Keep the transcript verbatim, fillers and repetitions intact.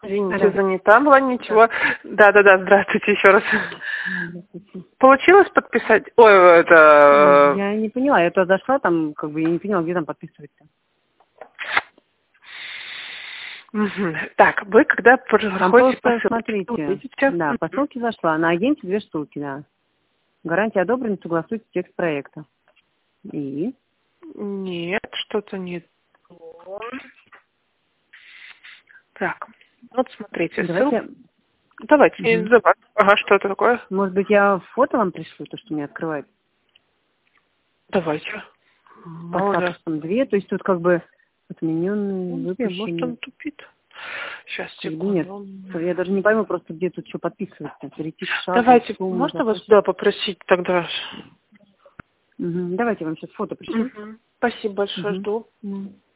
Извините, занята была, ничего. Да-да-да, здравствуйте еще раз. Здравствуйте. Получилось подписать? Ой, это... Я не поняла, я туда зашла, там, как бы, я не поняла, где там подписывать-то. Угу. Так, вы когда Там проходите просто, по ссылке, смотрите, увидите? да, по ссылке зашла, на агенте две штуки, да. Гарантия одобрена, согласуйте текст проекта. И? Нет, что-то не то. Так, вот смотрите, Давайте, ссылка. Давайте, угу. за вас. Ага, что это такое? Может быть, я фото вам пришлю, то, что мне открывает? Давайте. WhatsApp там две, то есть тут как бы отмененные, Не знаю, может, он выпущенные. тупит. Сейчас, Или нет? секунду. Я даже не пойму просто, где тут что подписывать-то. Перейти к шагу, Давайте, сумму, можно вас запросить. сюда попросить тогда? Угу. Давайте я вам сейчас фото пришлю. Угу. Спасибо большое, Угу. жду.